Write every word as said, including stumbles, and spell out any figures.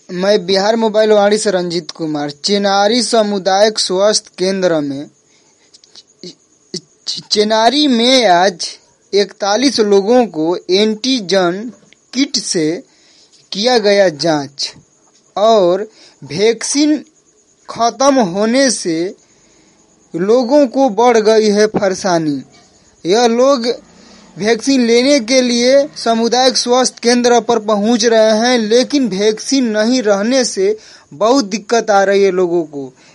मैं बिहार मोबाइल वाणी से रंजीत कुमार। चेनारी सामुदायिक स्वास्थ्य केंद्र में चेनारी में आज इकतालीस लोगों को एंटीजन किट से किया गया जांच और वैक्सीन खत्म होने से लोगों को बढ़ गई है परेशानी। यह लोग वैक्सीन लेने के लिए सामुदायिक स्वास्थ्य केंद्र पर पहुंच रहे हैं, लेकिन वैक्सीन नहीं रहने से बहुत दिक्कत आ रही है लोगों को।